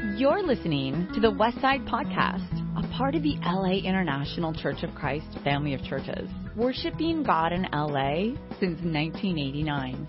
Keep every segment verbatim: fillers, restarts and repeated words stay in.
You're listening to the Westside Podcast, a part of the L A International Church of Christ family of churches, worshiping God in L A since nineteen eighty-nine.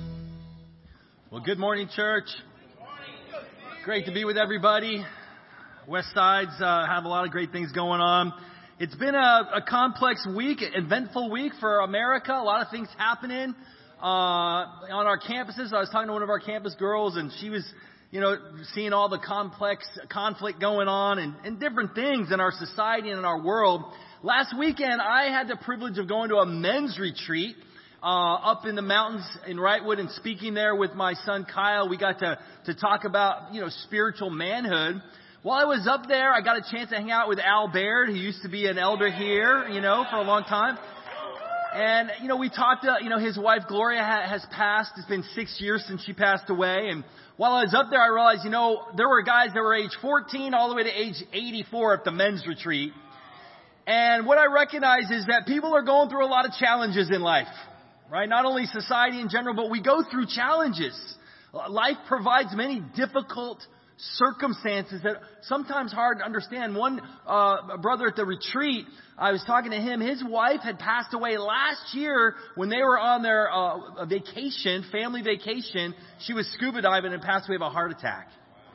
Well, good morning, church. Great to be with everybody. Westside's uh, have a lot of great things going on. It's been a, a complex week, eventful week for America. A lot of things happening uh, on our campuses. I was talking to one of our campus girls, and she was, you know, seeing all the complex conflict going on and, and different things in our society and in our world. Last weekend, I had the privilege of going to a men's retreat uh, up in the mountains in Wrightwood and speaking there with my son Kyle. We got to, to talk about, you know, spiritual manhood. While I was up there, I got a chance to hang out with Al Baird, who used to be an elder here, you know, for a long time. And, you know, we talked, uh, you know, his wife Gloria ha- has passed. It's been six years since she passed away. And while I was up there, I realized, you know, there were guys that were age fourteen all the way to age eighty-four at the men's retreat. And what I recognize is that people are going through a lot of challenges in life, right? Not only society in general, but we go through challenges. Life provides many difficult circumstances that sometimes hard to understand. One uh, brother at the retreat, I was talking to him. His wife had passed away last year when they were on their uh, vacation, family vacation. She was scuba diving and passed away of a heart attack.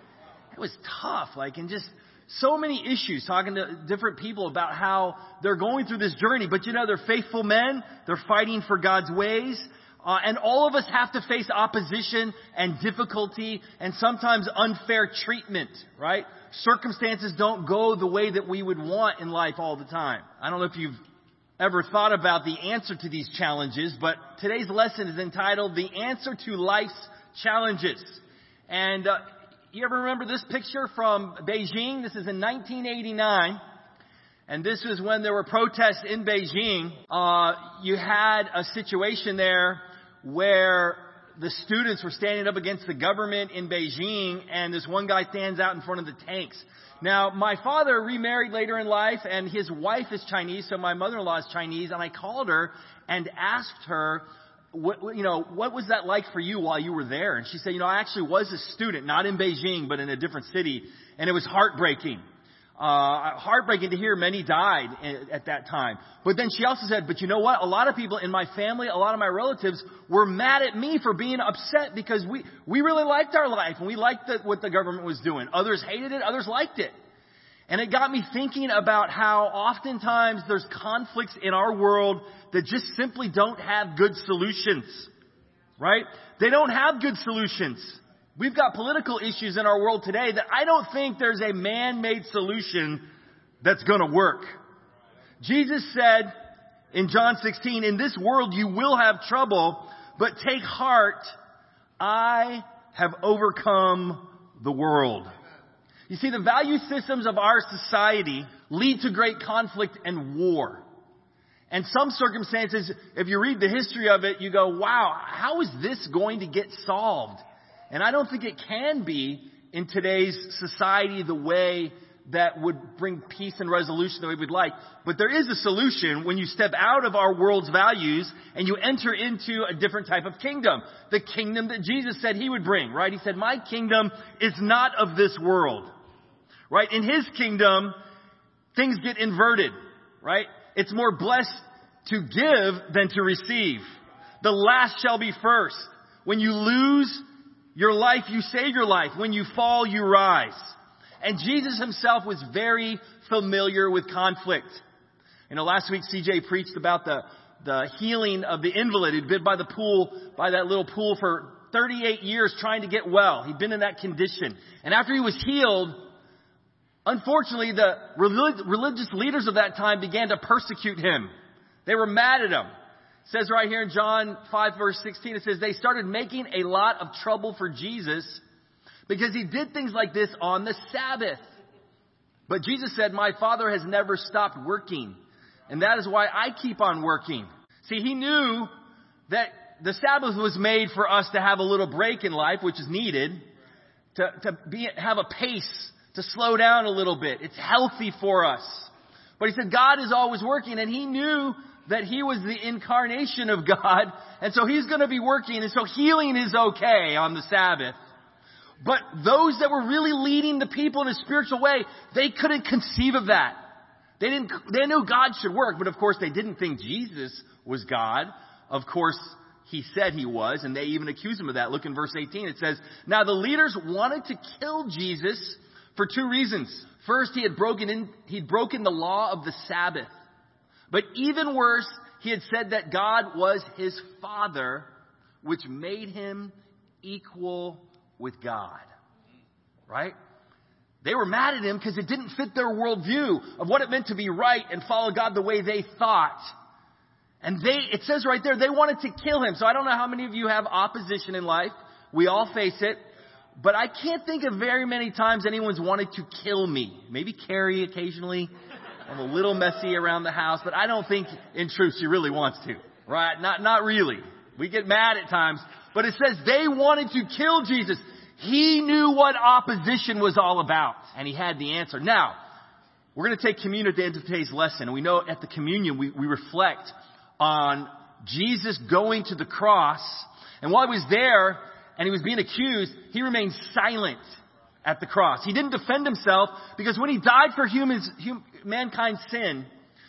It was tough, like, and just so many issues. Talking to different people about how they're going through this journey, but you know, they're faithful men. They're fighting for God's ways. Uh, and all of us have to face opposition and difficulty and sometimes unfair treatment, right? Circumstances don't go the way that we would want in life all the time. I don't know if you've ever thought about the answer to these challenges, but today's lesson is entitled The Answer to Life's Challenges. And uh, you ever remember this picture from Beijing? This is in nineteen eighty-nine. And this was when there were protests in Beijing. Uh, you had a situation there where the students were standing up against the government in Beijing, and this one guy stands out in front of the tanks. Now, my father remarried later in life, and his wife is Chinese, so my mother-in-law is Chinese, and I called her and asked her, what, you know, what was that like for you while you were there? And she said, you know, I actually was a student, not in Beijing, but in a different city, and it was heartbreaking. Uh, heartbreaking to hear many died at that time. But then she also said, but you know what? A lot of people in my family, a lot of my relatives were mad at me for being upset because we, we really liked our life and we liked the, what the government was doing. Others hated it. Others liked it. And it got me thinking about how oftentimes there's conflicts in our world that just simply don't have good solutions, right? They don't have good solutions. We've got political issues in our world today that I don't think there's a man-made solution that's going to work. Jesus said in John sixteen, in this world you will have trouble, but take heart, I have overcome the world. You see, the value systems of our society lead to great conflict and war. And some circumstances, if you read the history of it, you go, wow, how is this going to get solved? And I don't think it can be in today's society the way that would bring peace and resolution that we would like. But there is a solution when you step out of our world's values and you enter into a different type of kingdom. The kingdom that Jesus said he would bring, right? He said, my kingdom is not of this world, right? In his kingdom, things get inverted, right? It's more blessed to give than to receive. The last shall be first. When you lose your life, you save your life. When you fall, you rise. And Jesus himself was very familiar with conflict. You know, last week C J preached about the, the healing of the invalid who'd been by the pool, by that little pool for thirty-eight years trying to get well. He'd been in that condition. And after he was healed, unfortunately, the relig- religious leaders of that time began to persecute him. They were mad at him. It says right here in John five verse sixteen, it says they started making a lot of trouble for Jesus because he did things like this on the Sabbath. But Jesus said, my Father has never stopped working, and that is why I keep on working. See, he knew that the Sabbath was made for us to have a little break in life, which is needed, to, to be, have a pace, to slow down a little bit. It's healthy for us. But he said God is always working, and he knew that he was the incarnation of God, and so he's going to be working, and so healing is okay on the Sabbath. But those that were really leading the people in a spiritual way, they couldn't conceive of that. They didn't, they knew God should work, but of course they didn't think Jesus was God. Of course, he said he was, and they even accused him of that. Look in verse eighteen. It says, now the leaders wanted to kill Jesus for two reasons. First, he had broken in, he'd broken the law of the Sabbath. But even worse, he had said that God was his Father, which made him equal with God. Right? They were mad at him because it didn't fit their worldview of what it meant to be right and follow God the way they thought. And they, it says right there, they wanted to kill him. So I don't know how many of you have opposition in life. We all face it. But I can't think of very many times anyone's wanted to kill me. Maybe Carrie occasionally. I'm a little messy around the house, but I don't think in truth she really wants to. Right? Not, not really. We get mad at times. But it says they wanted to kill Jesus. He knew what opposition was all about. And he had the answer. Now, we're going to take communion at the end of today's lesson. And we know at the communion we, we reflect on Jesus going to the cross. And while he was there and he was being accused, he remained silent at the cross. He didn't defend himself because when he died for humans, hum, mankind's sin,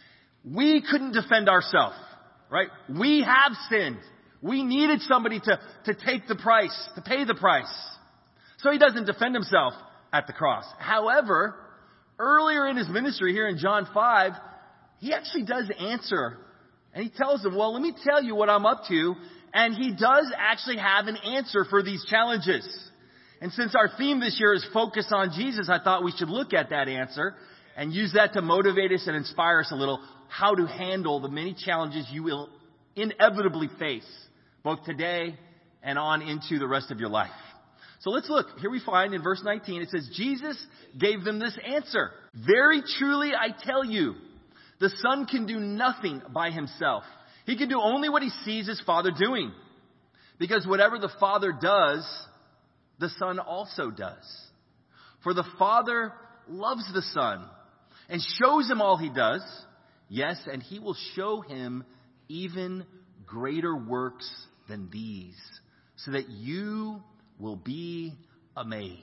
we couldn't defend ourselves, right? We have sinned. We needed somebody to, to take the price, to pay the price. So he doesn't defend himself at the cross. However, earlier in his ministry here in John five, he actually does answer. And he tells them, well, let me tell you what I'm up to. And he does actually have an answer for these challenges. And since our theme this year is focus on Jesus, I thought we should look at that answer and use that to motivate us and inspire us a little how to handle the many challenges you will inevitably face, both today and on into the rest of your life. So let's look. Here we find in verse nineteen, it says, Jesus gave them this answer. Very truly, I tell you, the Son can do nothing by himself. He can do only what he sees his Father doing. Because whatever the Father does, the Son also does. For the Father loves the Son and shows him all he does. Yes, and he will show him even greater works than these, so that you will be amazed.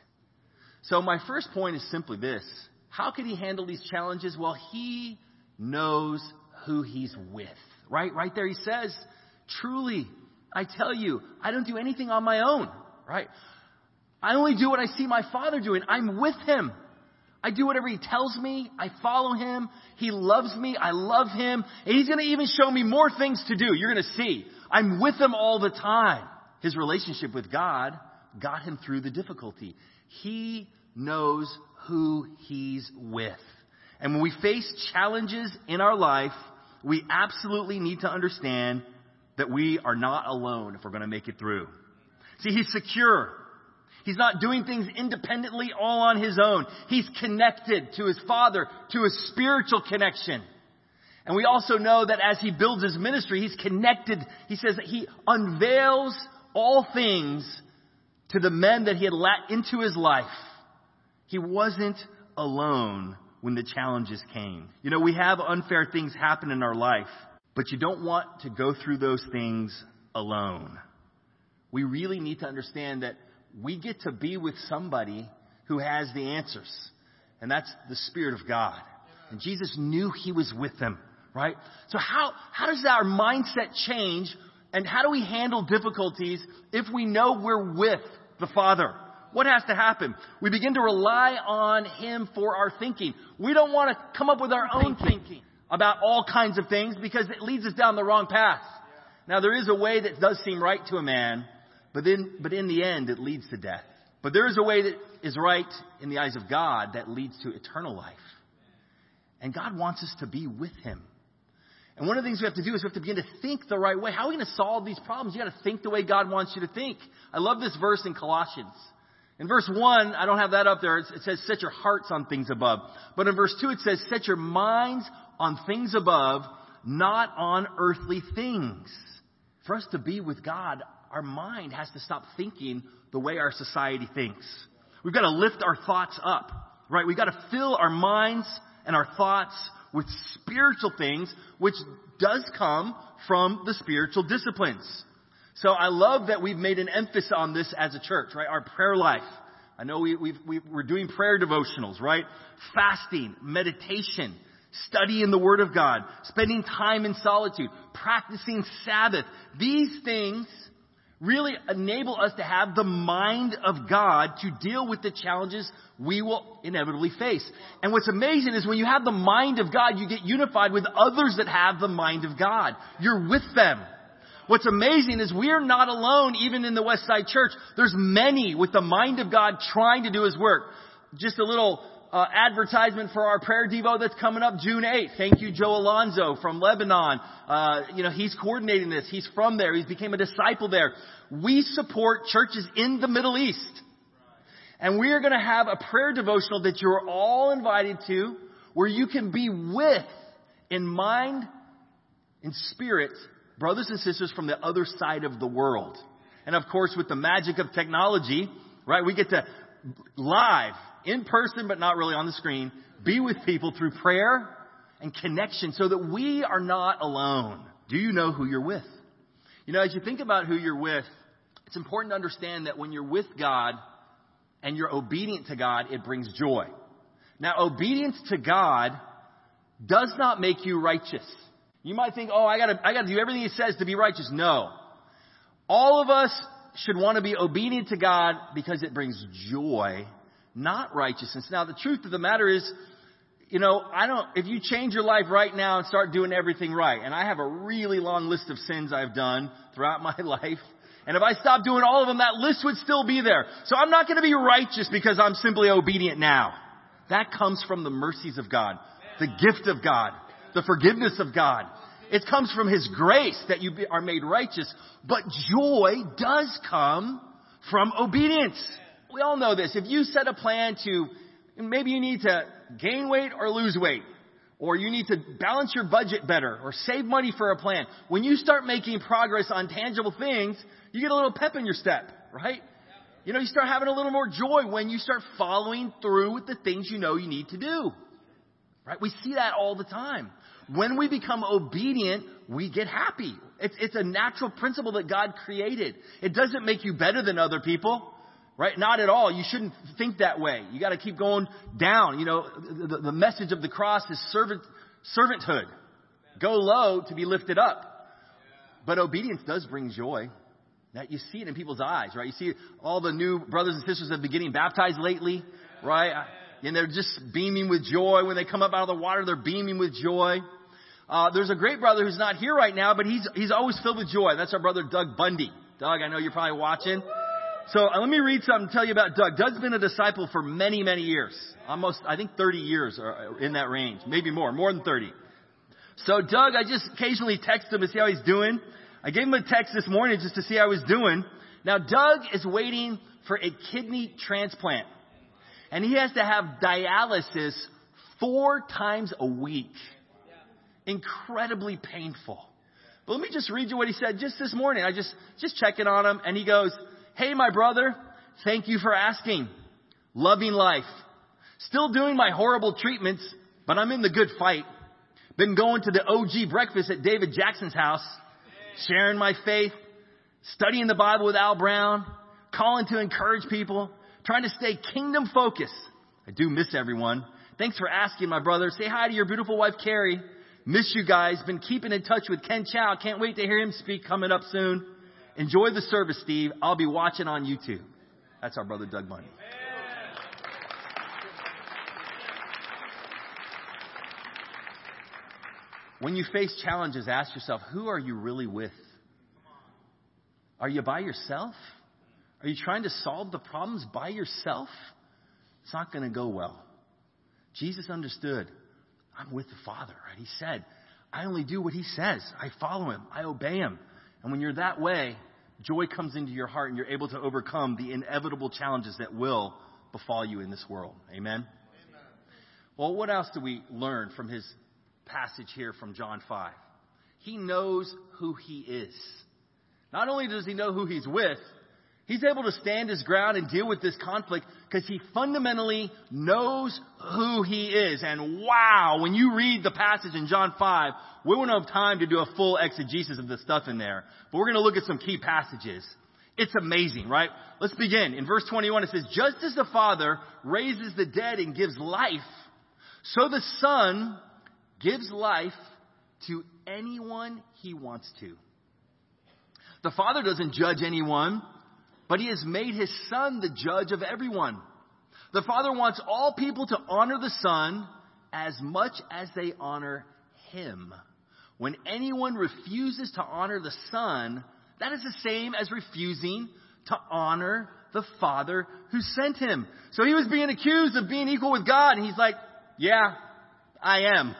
So my first point is simply this. How can he handle these challenges? Well, he knows who he's with. Right? Right there he says, truly, I tell you, I don't do anything on my own. Right? I only do what I see my Father doing. I'm with him. I do whatever he tells me. I follow him. He loves me. I love him. And he's going to even show me more things to do. You're going to see. I'm with him all the time. His relationship with God got him through the difficulty. He knows who he's with. And when we face challenges in our life, we absolutely need to understand that we are not alone if we're going to make it through. See, he's secure. He's not doing things independently all on his own. He's connected to his Father, to a spiritual connection. And we also know that as he builds his ministry, he's connected. He says that he unveils all things to the men that he had let into his life. He wasn't alone when the challenges came. You know, we have unfair things happen in our life, but you don't want to go through those things alone. We really need to understand that we get to be with somebody who has the answers. And that's the Spirit of God. And Jesus knew he was with them, right? So how, how does our mindset change? And how do we handle difficulties if we know we're with the Father? What has to happen? We begin to rely on him for our thinking. We don't want to come up with our own thinking about all kinds of things because it leads us down the wrong path. Now, there is a way that does seem right to a man, but then, but in the end, it leads to death. But there is a way that is right in the eyes of God that leads to eternal life. And God wants us to be with him. And one of the things we have to do is we have to begin to think the right way. How are we going to solve these problems? You got to think the way God wants you to think. I love this verse in Colossians. In verse one, I don't have that up there. It says, set your hearts on things above. But in verse two, it says, set your minds on things above, not on earthly things. For us to be with God, our mind has to stop thinking the way our society thinks. We've got to lift our thoughts up, right? We've got to fill our minds and our thoughts with spiritual things, which does come from the spiritual disciplines. So I love that we've made an emphasis on this as a church, right? Our prayer life. I know we, we've, we, we're doing prayer devotionals, right? Fasting, meditation, studying the Word of God, spending time in solitude, practicing Sabbath. These things really enable us to have the mind of God to deal with the challenges we will inevitably face. And what's amazing is when you have the mind of God, you get unified with others that have the mind of God. You're with them. What's amazing is we are not alone even in the Westside Church. There's many with the mind of God trying to do His work. Just a little uh, advertisement for our prayer devo that's coming up June eighth. Thank you, Joe Alonzo from Lebanon. Uh, you know, he's coordinating this. He's from there. He's became a disciple there. We support churches in the Middle East. And we are going to have a prayer devotional that you're all invited to where you can be with, in mind, in spirit, brothers and sisters from the other side of the world. And of course, with the magic of technology, right, we get to live, in person, but not really on the screen, be with people through prayer and connection so that we are not alone. Do you know who you're with? You know, as you think about who you're with, it's important to understand that when you're with God and you're obedient to God, it brings joy. Now, obedience to God does not make you righteous. You might think, oh, I gotta, I gotta do everything He says to be righteous. No. All of us should want to be obedient to God because it brings joy, not righteousness. Now, the truth of the matter is, you know, I don't, if you change your life right now and start doing everything right, and I have a really long list of sins I've done throughout my life, and if I stopped doing all of them, that list would still be there. So I'm not going to be righteous because I'm simply obedient now. That comes from the mercies of God, the gift of God, the forgiveness of God. It comes from His grace that you are made righteous. But joy does come from obedience. We all know this. If you set a plan to, maybe you need to gain weight or lose weight, or you need to balance your budget better, or save money for a plan. When you start making progress on tangible things, you get a little pep in your step, right? You know, you start having a little more joy when you start following through with the things you know you need to do. Right? We see that all the time. When we become obedient, we get happy. It's, it's a natural principle that God created. It doesn't make you better than other people. Right? Not at all. You shouldn't think that way. You got to keep going down. You know, the, the message of the cross is servant, servanthood. Go low to be lifted up. But obedience does bring joy. That you see it in people's eyes, right? You see all the new brothers and sisters that have been getting baptized lately, right? And they're just beaming with joy. When they come up out of the water, they're beaming with joy. Uh, there's a great brother who's not here right now, but he's he's always filled with joy. That's our brother Doug Bundy. Doug, I know you're probably watching. So uh, let me read something, tell you about Doug. Doug's been a disciple for many, many years. Almost, I think thirty years or in that range. Maybe more, more than thirty. So Doug, I just occasionally text him to see how he's doing. I gave him a text this morning just to see how he was doing. Now, Doug is waiting for a kidney transplant. And he has to have dialysis four times a week. Incredibly painful. But let me just read you what he said just this morning. I just, just checking on him. And he goes, "Hey, my brother, thank you for asking. Loving life. Still doing my horrible treatments, but I'm in the good fight. Been going to the O G breakfast at David Jackson's house. Sharing my faith, studying the Bible with Al Brown, calling to encourage people, trying to stay kingdom focused. I do miss everyone. Thanks for asking, my brother. Say hi to your beautiful wife, Carrie. Miss you guys. Been keeping in touch with Ken Chow. Can't wait to hear him speak coming up soon. Enjoy the service, Steve. I'll be watching on YouTube." That's our brother Doug Bundy. When you face challenges, ask yourself, who are you really with? Are you by yourself? Are you trying to solve the problems by yourself? It's not going to go well. Jesus understood. I'm with the Father, right? He said, I only do what He says. I follow Him. I obey Him. And when you're that way, joy comes into your heart and you're able to overcome the inevitable challenges that will befall you in this world. Amen? Amen. Well, what else do we learn from his passage here from John five? He knows who He is. Not only does He know who He's with, He's able to stand His ground and deal with this conflict because he fundamentally knows who he is. And wow, when you read the passage in John five, we won't have time to do a full exegesis of the stuff in there. But we're going to look at some key passages. It's amazing, right? Let's begin. In verse twenty-one, it says, just as the Father raises the dead and gives life, so the Son gives life to anyone he wants to. The Father doesn't judge anyone, but he has made his Son the judge of everyone. The Father wants all people to honor the Son as much as they honor him. When anyone refuses to honor the Son, that is the same as refusing to honor the Father who sent him. So he was being accused of being equal with God, and he's like, yeah, I am.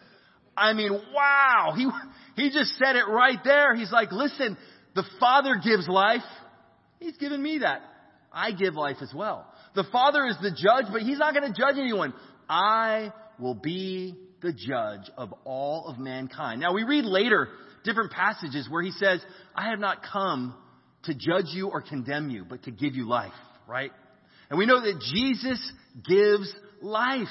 I mean, wow. He, he just said it right there. He's like, listen, the Father gives life. He's given me that. I give life as well. The Father is the judge, but he's not going to judge anyone. I will be the judge of all of mankind. Now, we read later different passages where he says, I have not come to judge you or condemn you, but to give you life, right? And we know that Jesus gives life.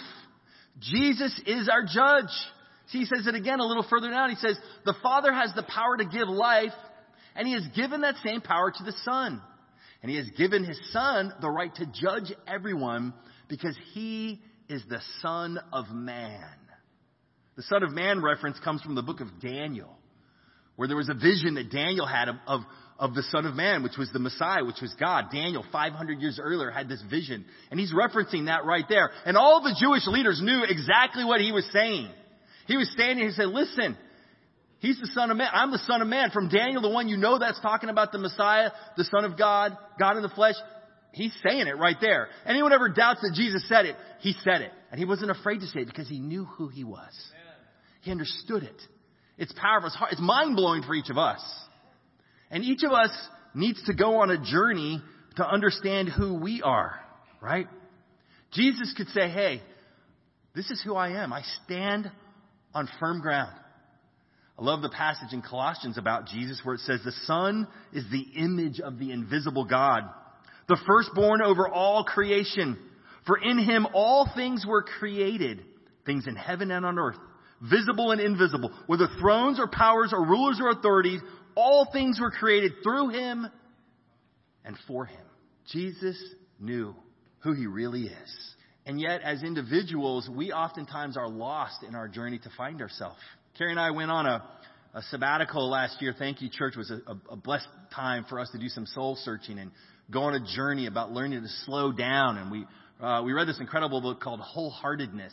Jesus is our judge. See, he says it again a little further down. He says, the Father has the power to give life, and he has given that same power to the Son. And he has given his Son the right to judge everyone because he is the Son of Man. The Son of Man reference comes from the book of Daniel, where there was a vision that Daniel had of, of, of the Son of Man, which was the Messiah, which was God. Daniel, five hundred years earlier, had this vision. And he's referencing that right there. And all the Jewish leaders knew exactly what he was saying. He was standing and he said, listen, he's the Son of Man. I'm the Son of Man. From Daniel, the one you know that's talking about the Messiah, the Son of God, God in the flesh. He's saying it right there. Anyone ever doubts that Jesus said it, he said it. And he wasn't afraid to say it because he knew who he was. He understood it. It's powerful. It's hard. It's mind-blowing for each of us. And each of us needs to go on a journey to understand who we are, right? Jesus could say, hey, this is who I am. I stand on firm ground. I love the passage in Colossians about Jesus where it says the Son is the image of the invisible God, the firstborn over all creation. For in him all things were created, things in heaven and on earth, visible and invisible, whether thrones or powers or rulers or authorities, all things were created through him and for him. Jesus knew who he really is. And yet, as individuals, we oftentimes are lost in our journey to find ourselves. Carrie and I went on a, a sabbatical last year. Thank you, church. It was a, a, a blessed time for us to do some soul searching and go on a journey about learning to slow down. And we uh, we read this incredible book called Wholeheartedness.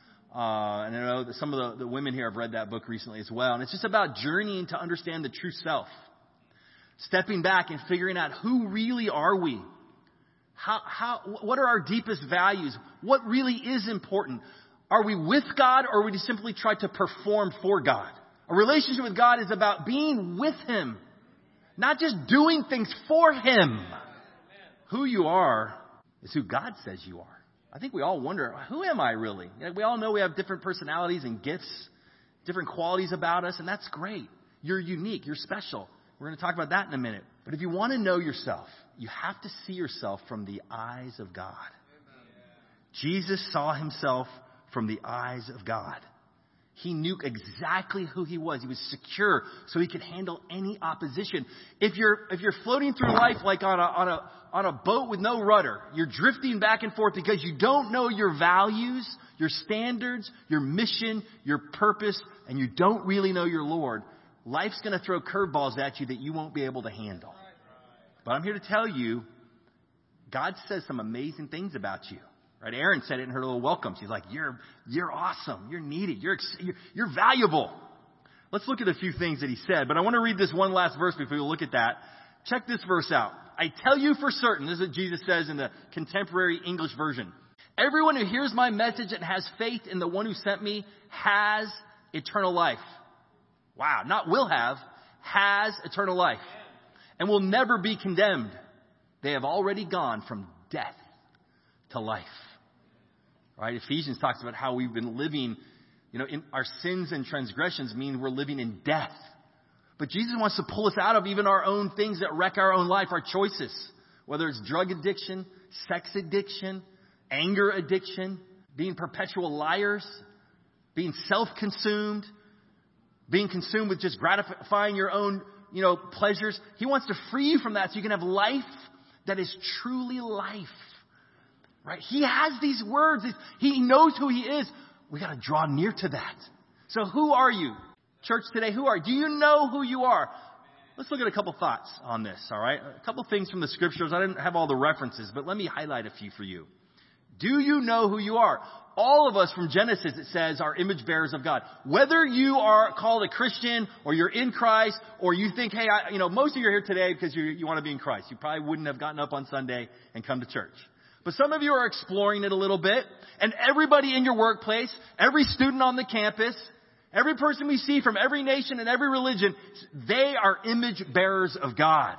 Uh, and I know that some of the, the women here have read that book recently as well. And it's just about journeying to understand the true self. Stepping back and figuring out who really are we? How, how, what are our deepest values? What really is important? Are we with God or we simply try to perform for God? A relationship with God is about being with him, not just doing things for him. Who you are is who God says you are. I think we all wonder, who am I really? We all know we have different personalities and gifts, different qualities about us, and that's great. You're unique. You're special. We're going to talk about that in a minute. But if you want to know yourself, you have to see yourself from the eyes of God. Jesus saw himself from the eyes of God. He knew exactly who he was. He was secure so he could handle any opposition. If you're if you're floating through life like on a on a on a boat with no rudder, you're drifting back and forth because you don't know your values, your standards, your mission, your purpose, and you don't really know your Lord, life's going to throw curveballs at you that you won't be able to handle. But I'm here to tell you, God says some amazing things about you. Right? Erin said it in her little welcome. She's like, you're you're awesome. You're needed. You're, you're you're valuable. Let's look at a few things that he said. But I want to read this one last verse before we look at that. Check this verse out. I tell you for certain, this is what Jesus says in the contemporary English version. Everyone who hears my message and has faith in the one who sent me has eternal life. Wow. Not will have, has eternal life. And will never be condemned. They have already gone from death to life. Right? Ephesians talks about how we've been living, you know, in our sins and transgressions mean we're living in death. But Jesus wants to pull us out of even our own things that wreck our own life, our choices. Whether it's drug addiction, sex addiction, anger addiction, being perpetual liars, being self-consumed, being consumed with just gratifying your own, you know, pleasures. He wants to free you from that so you can have life that is truly life. Right? He has these words. He knows who he is. We got to draw near to that. So who are you? Church today, who are you? Do you know who you are? Let's look at a couple thoughts on this, all right? A couple things from the scriptures. I didn't have all the references, but let me highlight a few for you. Do you know who you are? All of us from Genesis, it says, are image bearers of God. Whether you are called a Christian or you're in Christ or you think, hey, I, you know, most of you are here today because you, you want to be in Christ. You probably wouldn't have gotten up on Sunday and come to church. But some of you are exploring it a little bit. And everybody in your workplace, every student on the campus, every person we see from every nation and every religion, they are image bearers of God.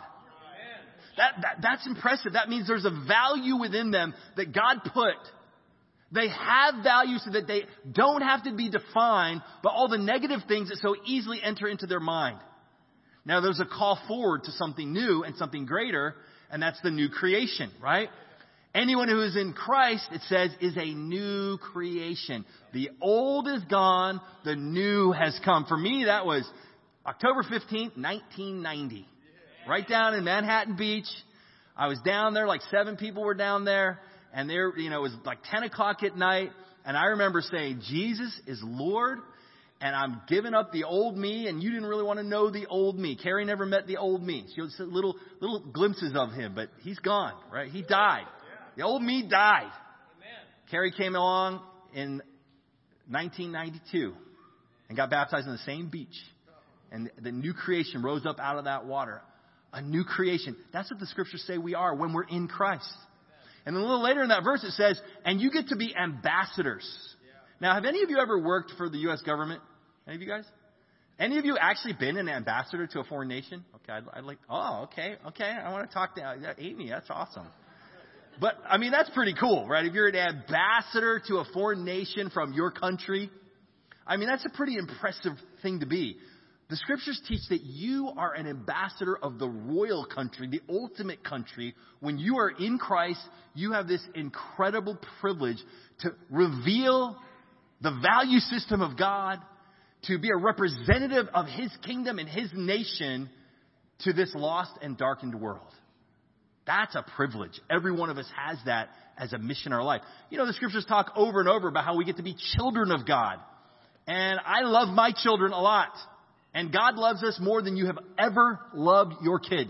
That, that, that's impressive. That means there's a value within them that God put. They have value so that they don't have to be defined by all the negative things that so easily enter into their mind. Now there's a call forward to something new and something greater, and that's the new creation, right? Anyone who is in Christ, it says, is a new creation. The old is gone, the new has come. For me, that was October fifteenth, nineteen ninety. Right down in Manhattan Beach. I was down there, like seven people were down there. And there, you know, it was like ten o'clock at night. And I remember saying, Jesus is Lord. And I'm giving up the old me. And you didn't really want to know the old me. Carrie never met the old me. She was little, little glimpses of him. But he's gone, right? He died. The old me died. Carrie came along in nineteen ninety-two and got baptized on the same beach. And the new creation rose up out of that water. A new creation. That's what the scriptures say we are when we're in Christ. And then a little later in that verse it says, and you get to be ambassadors. Now, have any of you ever worked for the U S government? Any of you guys? Any of you actually been an ambassador to a foreign nation? Okay, I'd, I'd like, oh, okay, okay. I want to talk to uh, Amy. That's awesome. But, I mean, that's pretty cool, right? If you're an ambassador to a foreign nation from your country, I mean, that's a pretty impressive thing to be. The scriptures teach that you are an ambassador of the royal country, the ultimate country. When you are in Christ, you have this incredible privilege to reveal the value system of God, to be a representative of his kingdom and his nation to this lost and darkened world. That's a privilege. Every one of us has that as a mission in our life. You know, the scriptures talk over and over about how we get to be children of God. And I love my children a lot. And God loves us more than you have ever loved your kids.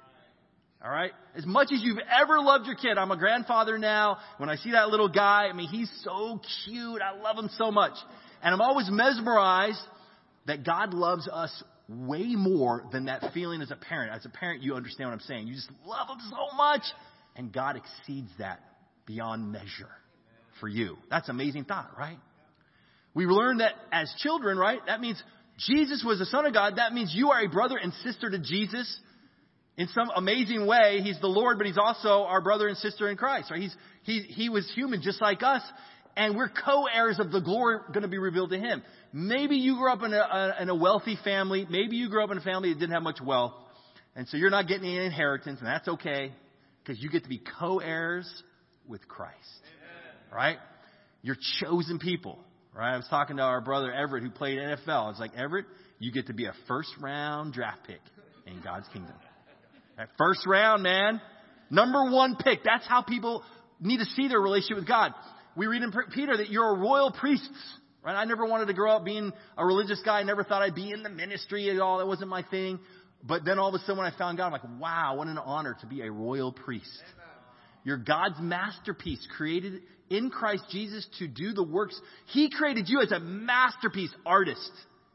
All right? As much as you've ever loved your kid. I'm a grandfather now. When I see that little guy, I mean, he's so cute. I love him so much. And I'm always mesmerized that God loves us way more than that feeling as a parent. As a parent, you understand what I'm saying. You just love him so much. And God exceeds that beyond measure for you. That's an amazing thought, right? We learn that as children, right? That means Jesus was the Son of God. That means you are a brother and sister to Jesus. In some amazing way, he's the Lord, but he's also our brother and sister in Christ. Right? He's, he, he was human just like us, and we're co-heirs of the glory going to be revealed to him. Maybe you grew up in a, a, in a wealthy family. Maybe you grew up in a family that didn't have much wealth, and so you're not getting any inheritance, and that's okay, because you get to be co-heirs with Christ. Amen. Right? You're chosen people. Right? I was talking to our brother Everett who played N F L. I was like, Everett, you get to be a first round draft pick in God's kingdom. That first round, man. Number one pick. That's how people need to see their relationship with God. We read in Peter that you're a royal priests. Right? I never wanted to grow up being a religious guy. I never thought I'd be in the ministry at all. That wasn't my thing. But then all of a sudden when I found God, I'm like, wow, what an honor to be a royal priest. You're God's masterpiece, created in Christ Jesus to do the works. He created you as a masterpiece artist.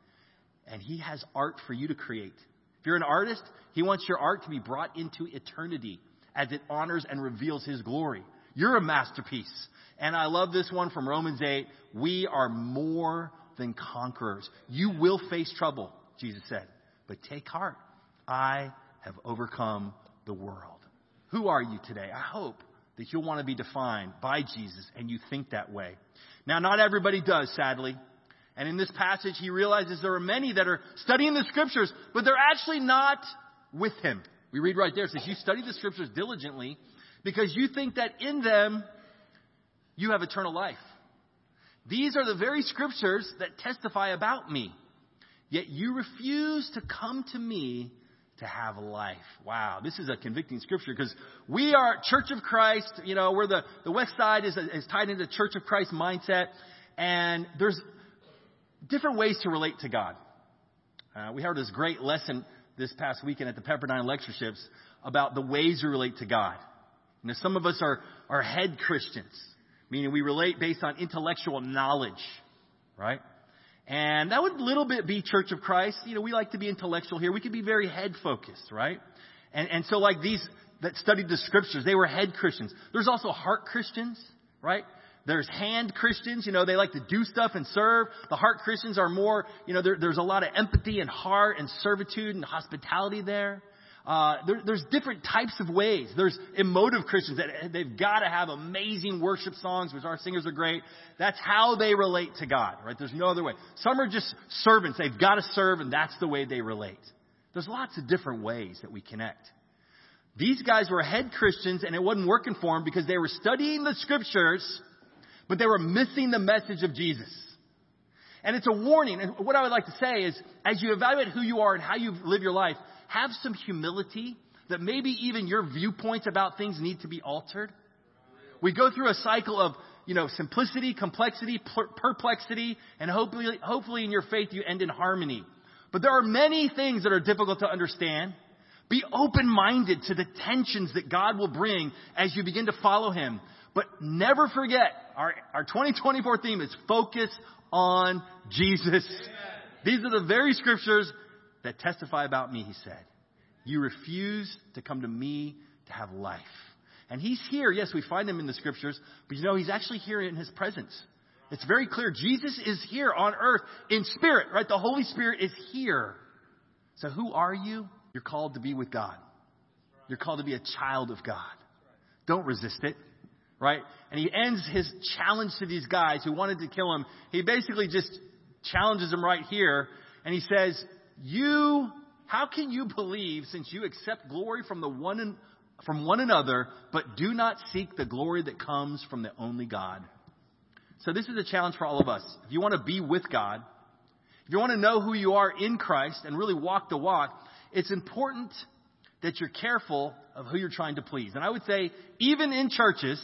And he has art for you to create. If you're an artist, he wants your art to be brought into eternity as it honors and reveals his glory. You're a masterpiece. And I love this one from Romans eight. We are more than conquerors. You will face trouble, Jesus said. But take heart. I have overcome the world. Who are you today? I hope that you'll want to be defined by Jesus and you think that way. Now, not everybody does, sadly. And in this passage, he realizes there are many that are studying the scriptures, but they're actually not with him. We read right there, it says, you study the scriptures diligently because you think that in them you have eternal life. These are the very scriptures that testify about me. Yet you refuse to come to me to have life. Wow, this is a convicting scripture because we are Church of Christ. You know, we're the, the West Side is, is tied into Church of Christ mindset. And there's different ways to relate to God. Uh, we heard this great lesson this past weekend at the Pepperdine Lectureships about the ways we relate to God. You know, some of us are, are head Christians, meaning we relate based on intellectual knowledge, right? And that would a little bit be Church of Christ. You know, we like to be intellectual here. We could be very head focused, right? And, and so like these that studied the scriptures, they were head Christians. There's also heart Christians, right? There's hand Christians. You know, they like to do stuff and serve. The heart Christians are more, you know, there, there's a lot of empathy and heart and servitude and hospitality there. Uh, there, there's different types of ways. There's emotive Christians that they've got to have amazing worship songs, which our singers are great. That's how they relate to God, right? There's no other way. Some are just servants. They've got to serve, and that's the way they relate. There's lots of different ways that we connect. These guys were head Christians, and it wasn't working for them because they were studying the scriptures, but they were missing the message of Jesus. And it's a warning. And what I would like to say is, as you evaluate who you are and how you live your life, have some humility that maybe even your viewpoints about things need to be altered. We go through a cycle of, you know, simplicity, complexity, per- perplexity, and hopefully, hopefully in your faith you end in harmony. But there are many things that are difficult to understand. Be open-minded to the tensions that God will bring as you begin to follow Him. But never forget, our, our twenty twenty-four theme is focus on Jesus. Amen. These are the very scriptures that testify about me, he said. You refuse to come to me to have life. And he's here. Yes, we find him in the scriptures, but you know, he's actually here in his presence. It's very clear. Jesus is here on earth in spirit, right? The Holy Spirit is here. So who are you? You're called to be with God. You're called to be a child of God. Don't resist it, right? And he ends his challenge to these guys who wanted to kill him. He basically just challenges them right here. And he says, You, how can you believe since you accept glory from the one from one another, but do not seek the glory that comes from the only God? So this is a challenge for all of us. If you want to be with God, if you want to know who you are in Christ and really walk the walk, it's important that you're careful of who you're trying to please. And I would say, even in churches,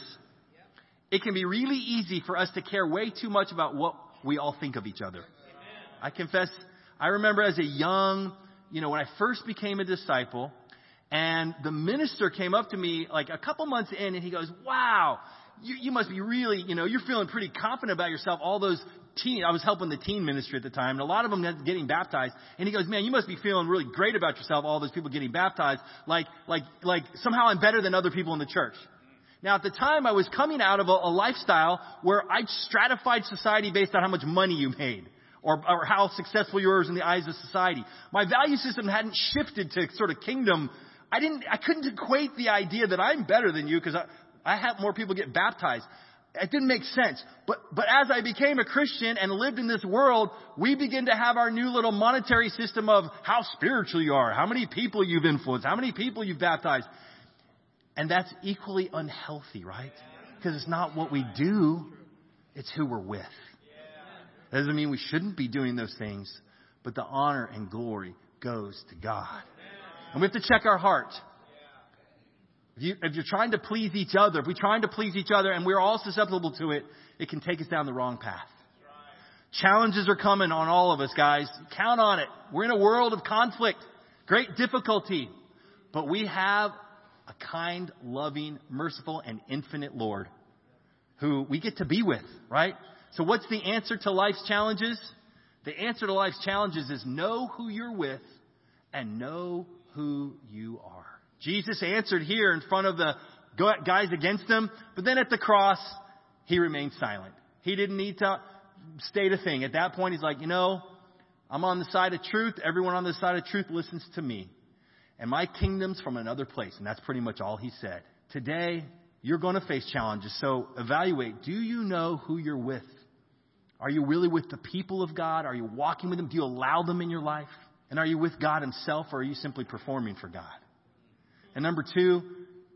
it can be really easy for us to care way too much about what we all think of each other. I confess, I remember as a young, you know, when I first became a disciple, and the minister came up to me like a couple months in, and he goes, wow, you, you must be really, you know, you're feeling pretty confident about yourself. All those teen, I was helping the teen ministry at the time, and a lot of them had getting baptized. And he goes, man, you must be feeling really great about yourself, all those people getting baptized, like, like, like somehow I'm better than other people in the church. Now, at the time, I was coming out of a, a lifestyle where I stratified society based on how much money you made. Or, or how successful you were in the eyes of society. My value system hadn't shifted to sort of kingdom. I didn't, I couldn't equate the idea that I'm better than you because I, I have more people get baptized. It didn't make sense. But, but as I became a Christian and lived in this world, we begin to have our new little monetary system of how spiritual you are, how many people you've influenced, how many people you've baptized. And that's equally unhealthy, right? Because it's not what we do, it's who we're with. That doesn't mean we shouldn't be doing those things, but the honor and glory goes to God. And we have to check our heart. If, you, if you're trying to please each other, if we're trying to please each other and we're all susceptible to it, it can take us down the wrong path. Challenges are coming on all of us, guys. Count on it. We're in a world of conflict, great difficulty, but we have a kind, loving, merciful, and infinite Lord who we get to be with, right? So what's the answer to life's challenges? The answer to life's challenges is know who you're with and know who you are. Jesus answered here in front of the guys against him, but then at the cross, he remained silent. He didn't need to state a thing. At that point, he's like, you know, I'm on the side of truth. Everyone on the side of truth listens to me. And my kingdom's from another place. And that's pretty much all he said. Today, you're going to face challenges. So evaluate, do you know who you're with? Are you really with the people of God? Are you walking with them? Do you allow them in your life? And are you with God himself, or are you simply performing for God? And number two,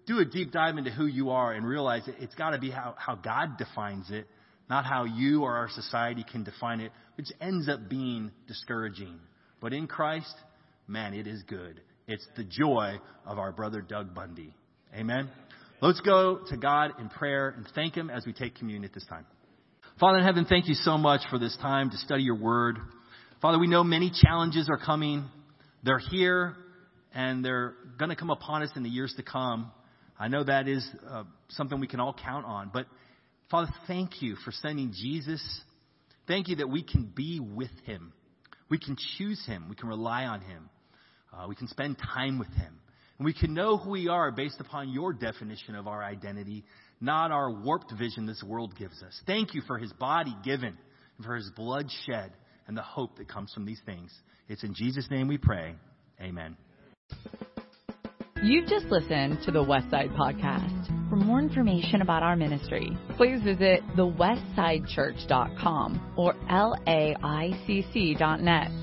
do a deep dive into who you are and realize that it's got to be how, how God defines it, not how you or our society can define it, which ends up being discouraging. But in Christ, man, it is good. It's the joy of our brother Doug Bundy. Amen. Let's go to God in prayer and thank him as we take communion at this time. Father in heaven, thank you so much for this time to study your word. Father, we know many challenges are coming. They're here and they're going to come upon us in the years to come. I know that is uh, something we can all count on. But Father, thank you for sending Jesus. Thank you that we can be with him. We can choose him. We can rely on him. Uh, we can spend time with him. And we can know who we are based upon your definition of our identity, not our warped vision this world gives us. Thank you for his body given and for his blood shed and the hope that comes from these things. It's in Jesus' name we pray. Amen. You've just listened to the Westside Podcast. For more information about our ministry, please visit the westside church dot com or L A I C C dot net.